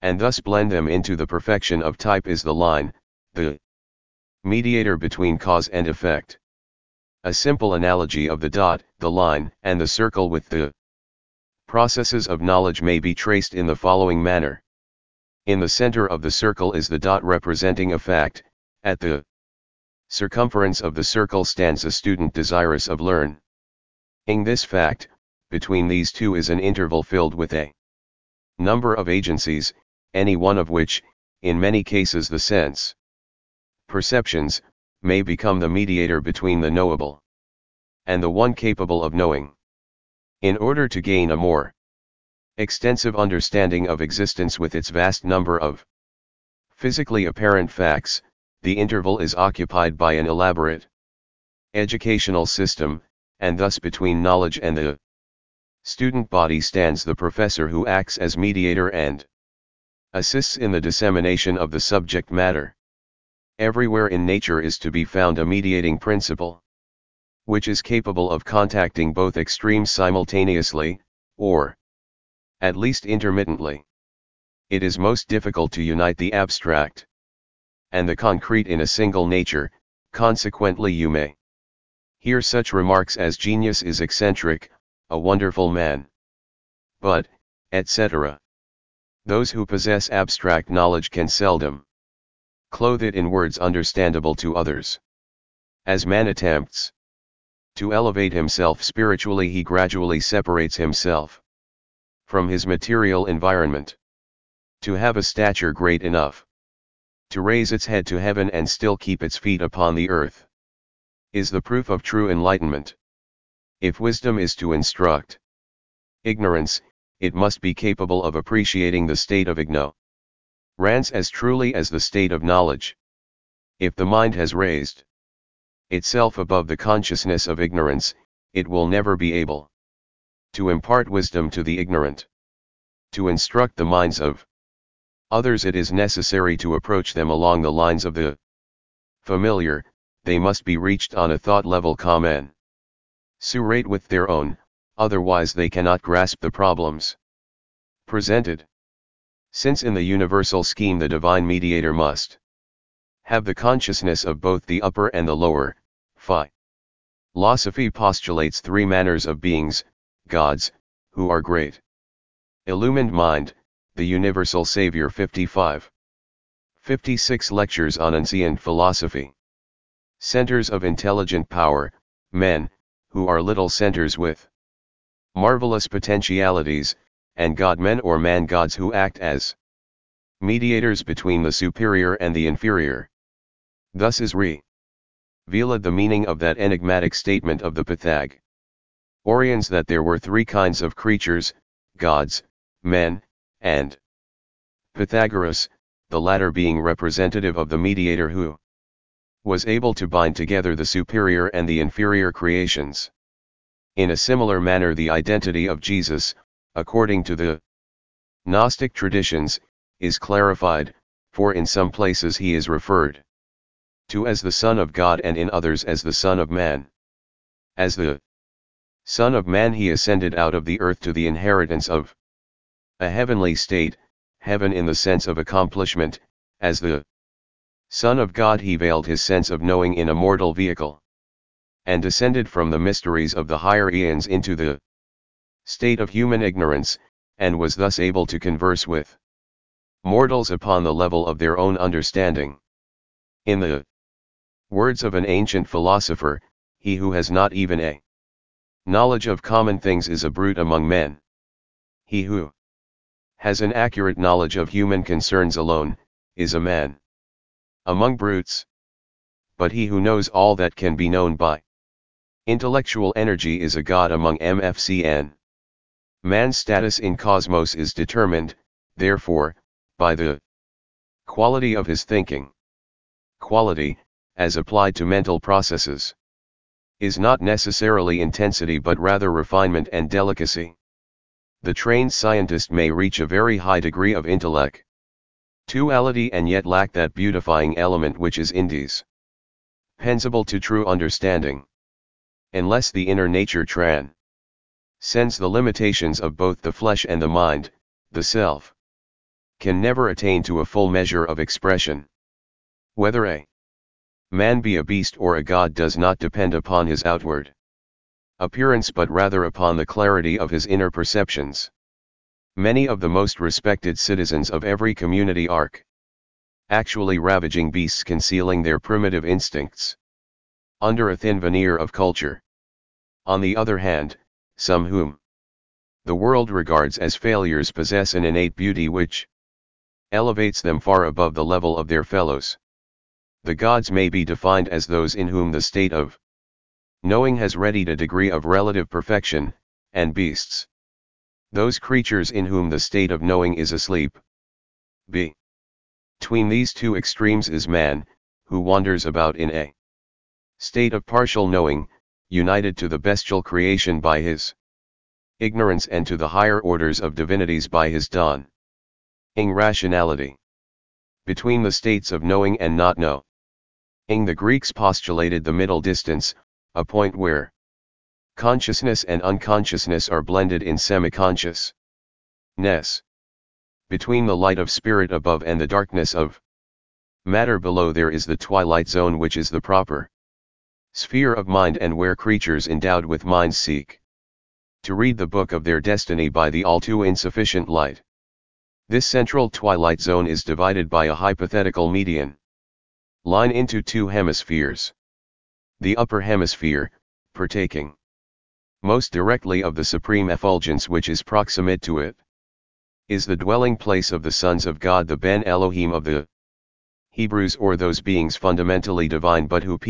and thus blend them into the perfection of type is the line, the mediator between cause and effect. A simple analogy of the dot, the line, and the circle with the processes of knowledge may be traced in the following manner. In the center of the circle is the dot representing a fact. At the circumference of the circle stands a student desirous of learning this fact. Between these two is an interval filled with a number of agencies, any one of which, in many cases the sense perceptions, may become the mediator between the knowable and the one capable of knowing. In order to gain a more extensive understanding of existence with its vast number of physically apparent facts, the interval is occupied by an elaborate educational system, and thus between knowledge and the student body stands the professor who acts as mediator and assists in the dissemination of the subject matter. Everywhere in nature is to be found a mediating principle, which is capable of contacting both extremes simultaneously, or at least intermittently. It is most difficult to unite the abstract and the concrete in a single nature, consequently you may hear such remarks as genius is eccentric, a wonderful man. But, etc. Those who possess abstract knowledge can seldom clothe it in words understandable to others. As man attempts to elevate himself spiritually, he gradually separates himself from his material environment. To have a stature great enough to raise its head to heaven and still keep its feet upon the earth is the proof of true enlightenment. If wisdom is to instruct ignorance, it must be capable of appreciating the state of ignorance as truly as the state of knowledge. If the mind has raised itself above the consciousness of ignorance, it will never be able to impart wisdom to the ignorant. To instruct the minds of others, it is necessary to approach them along the lines of the familiar. They must be reached on a thought level commensurate with their own, otherwise they cannot grasp the problems presented. Since in the universal scheme the divine mediator must have the consciousness of both the upper and the lower, philosophy postulates three manners of beings, gods, who are great. Illumined mind, the universal Savior. 56 lectures on ancient philosophy. Centers of intelligent power, men, who are little centers with marvelous potentialities, and God-men or man-gods who act as mediators between the superior and the inferior. Thus is revealed the meaning of that enigmatic statement of the Pythagoreans that there were three kinds of creatures, gods, men, and Pythagoras, the latter being representative of the mediator who was able to bind together the superior and the inferior creations. In a similar manner the identity of Jesus, according to the Gnostic traditions, is clarified, for in some places he is referred to as the Son of God and in others as the Son of Man. As the Son of Man he ascended out of the earth to the inheritance of a heavenly state, heaven in the sense of accomplishment. As the Son of God he veiled his sense of knowing in a mortal vehicle, and descended from the mysteries of the higher eons into the state of human ignorance, and was thus able to converse with mortals upon the level of their own understanding. In the words of an ancient philosopher, he who has not even a knowledge of common things is a brute among men. He who has an accurate knowledge of human concerns alone is a man among brutes. But he who knows all that can be known by intellectual energy is a god among mfcn. Man's status in cosmos is determined, therefore, by the quality of his thinking. Quality, as applied to mental processes, is not necessarily intensity but rather refinement and delicacy. The trained scientist may reach a very high degree of intellectuality and yet lack that beautifying element which is indispensable to true understanding. Unless the inner nature transcends the limitations of both the flesh and the mind, the self can never attain to a full measure of expression. Whether a man be a beast or a god does not depend upon his outward appearance but rather upon the clarity of his inner perceptions. Many of the most respected citizens of every community are actually ravaging beasts concealing their primitive instincts under a thin veneer of culture. On the other hand, some whom the world regards as failures possess an innate beauty which elevates them far above the level of their fellows. The gods may be defined as those in whom the state of knowing has readied a degree of relative perfection, and beasts, those creatures in whom the state of knowing is asleep. Between these two extremes is man, who wanders about in a state of partial knowing, united to the bestial creation by his ignorance and to the higher orders of divinities by his dawning rationality. Between the states of knowing and not knowing, the Greeks postulated the middle distance, a point where consciousness and unconsciousness are blended in semi-consciousness. Between the light of spirit above and the darkness of matter below there is the twilight zone, which is the proper sphere of mind, and where creatures endowed with minds seek to read the book of their destiny by the all too insufficient light. This central twilight zone is divided by a hypothetical median line into two hemispheres. The upper hemisphere, partaking most directly of the supreme effulgence which is proximate to it, is the dwelling place of the sons of God, the Ben Elohim of the Hebrews, or those beings fundamentally divine but who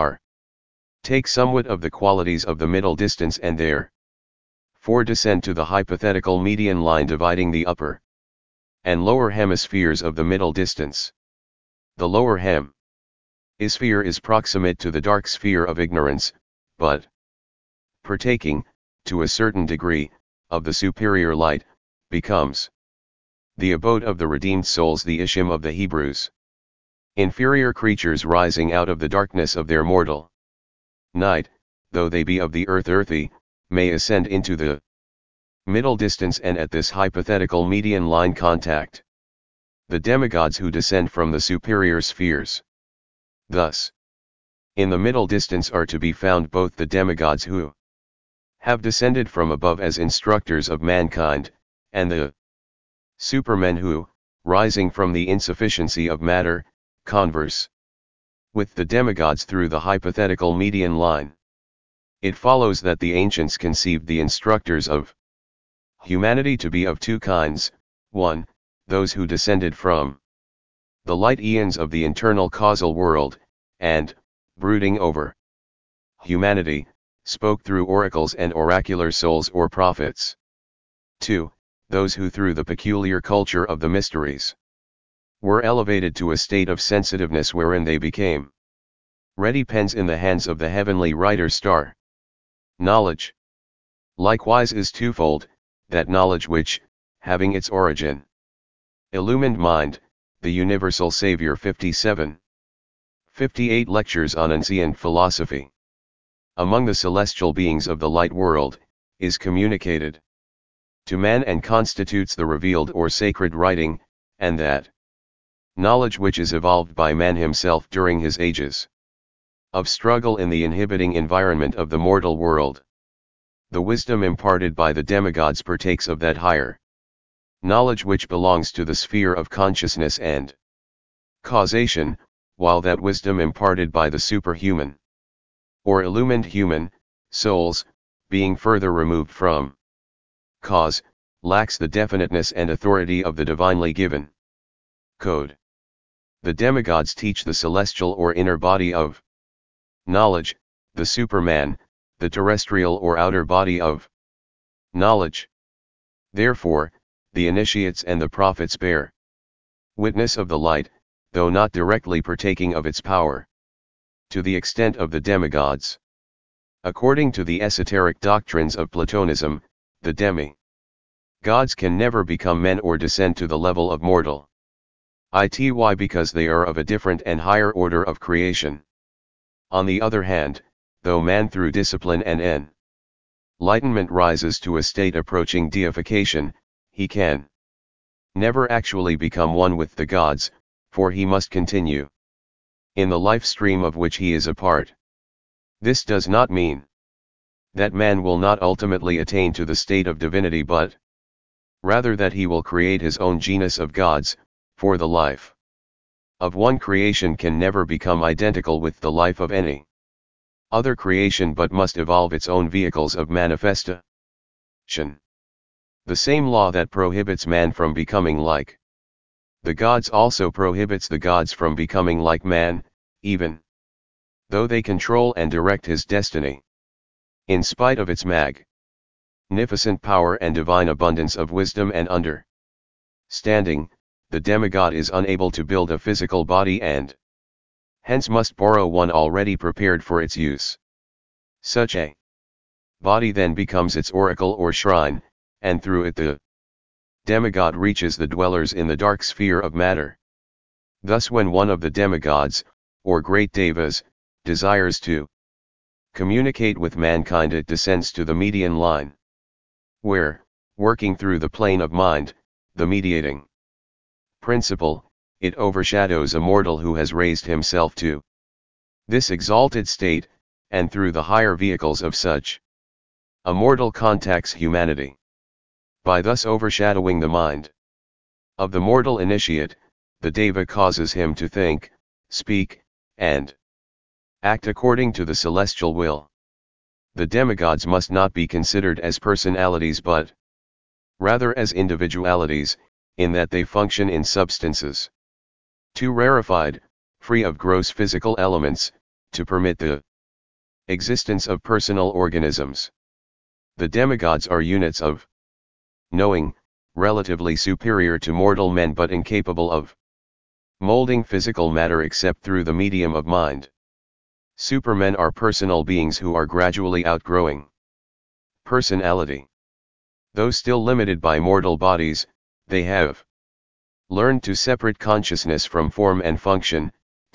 take somewhat of the qualities of the middle distance and therefore descend to the hypothetical median line dividing the upper and lower hemispheres of the middle distance. The lower hemisphere is proximate to the dark sphere of ignorance, but partaking, to a certain degree, of the superior light, becomes the abode of the redeemed souls, the Ishim of the Hebrews. Inferior creatures rising out of the darkness of their mortal night, though they be of the earthy, may ascend into the middle distance and at this hypothetical median line contact the demigods who descend from the superior spheres. Thus, in the middle distance are to be found both the demigods who have descended from above as instructors of mankind, and the supermen who, rising from the insufficiency of matter, converse with the demigods through the hypothetical median line. It follows that the ancients conceived the instructors of humanity to be of two kinds: 1, those who descended from the light eons of the internal causal world, and, brooding over humanity, spoke through oracles and oracular souls or prophets. 2, those who through the peculiar culture of the mysteries were elevated to a state of sensitiveness wherein they became ready pens in the hands of the heavenly writer star. Knowledge, likewise, is twofold: that knowledge which, having its origin illumined mind, the universal Savior 58 lectures on ancient philosophy among the celestial beings of the light world, is communicated to man and constitutes the revealed or sacred writing, and that knowledge which is evolved by man himself during his ages of struggle in the inhibiting environment of the mortal world. The wisdom imparted by the demigods partakes of that higher knowledge which belongs to the sphere of consciousness and causation, while that wisdom imparted by the superhuman or illumined human souls, being further removed from cause, lacks the definiteness and authority of the divinely given code. The demigods teach the celestial or inner body of knowledge, the superman, the terrestrial or outer body of knowledge. Therefore, the initiates and the prophets bear witness of the light, though not directly partaking of its power, to the extent of the demigods. According to the esoteric doctrines of Platonism, the demi-gods can never become men or descend to the level of mortal ity because they are of a different and higher order of creation. On the other hand, though man through discipline and enlightenment rises to a state approaching deification, he can never actually become one with the gods, for he must continue in the life stream of which he is a part. This does not mean that man will not ultimately attain to the state of divinity, but rather that he will create his own genus of gods, for the life of one creation can never become identical with the life of any other creation, but must evolve its own vehicles of manifestation. The same law that prohibits man from becoming like the gods also prohibits the gods from becoming like man, even though they control and direct his destiny. In spite of its magnificent power and divine abundance of wisdom and understanding, the demigod is unable to build a physical body and hence must borrow one already prepared for its use. Such a body then becomes its oracle or shrine, and through it the demigod reaches the dwellers in the dark sphere of matter. Thus when one of the demigods, or great devas, desires to communicate with mankind, it descends to the median line, where, working through the plane of mind, the mediating principle, it overshadows a mortal who has raised himself to this exalted state, and through the higher vehicles of such a mortal contacts humanity. By thus overshadowing the mind of the mortal initiate, the deva causes him to think, speak, and act according to the celestial will. The demigods must not be considered as personalities, but rather as individualities, in that they function in substances too rarefied, free of gross physical elements, to permit the existence of personal organisms. The demigods are units of knowing, relatively superior to mortal men but incapable of molding physical matter except through the medium of mind. Supermen are personal beings who are gradually outgrowing personality. Though still limited by mortal bodies, they have learned to separate consciousness from form and function,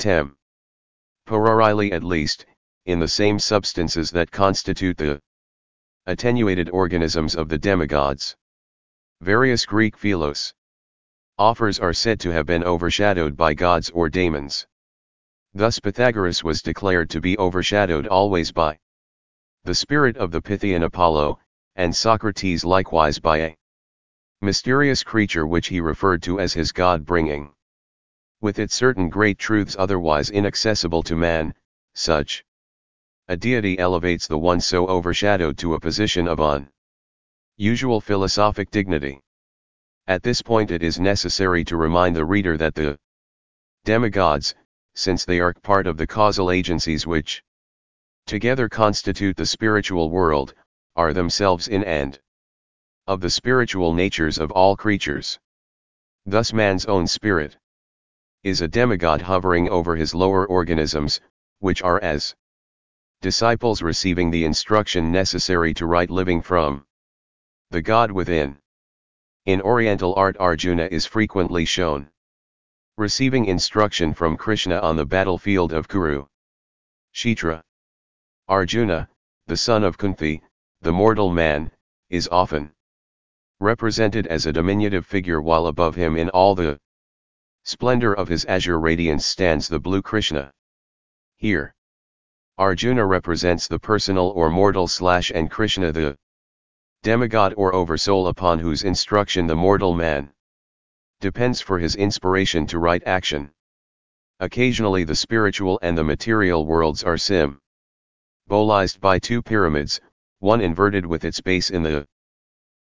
temporarily at least, in the same substances that constitute the attenuated organisms of the demigods. Various Greek philos offers are said to have been overshadowed by gods or daemons. Thus Pythagoras was declared to be overshadowed always by the spirit of the Pythian Apollo, and Socrates likewise by a mysterious creature which he referred to as his god, bringing with it certain great truths otherwise inaccessible to man. Such a deity elevates the one so overshadowed to a position of unusual philosophic dignity. At this point it is necessary to remind the reader that the demigods, since they are part of the causal agencies which together constitute the spiritual world, are themselves in and of the spiritual natures of all creatures. Thus man's own spirit is a demigod hovering over his lower organisms, which are as disciples receiving the instruction necessary to right living from the God within. In Oriental art, Arjuna is frequently shown receiving instruction from Krishna on the battlefield of Kurukshetra. Arjuna, the son of Kunti, the mortal man, is often represented as a diminutive figure, while above him in all the splendor of his azure radiance stands the blue Krishna. Here, Arjuna represents the personal or mortal / and Krishna the demigod or oversoul upon whose instruction the mortal man depends for his inspiration to right action. Occasionally the spiritual and the material worlds are symbolized by two pyramids, one inverted with its base in the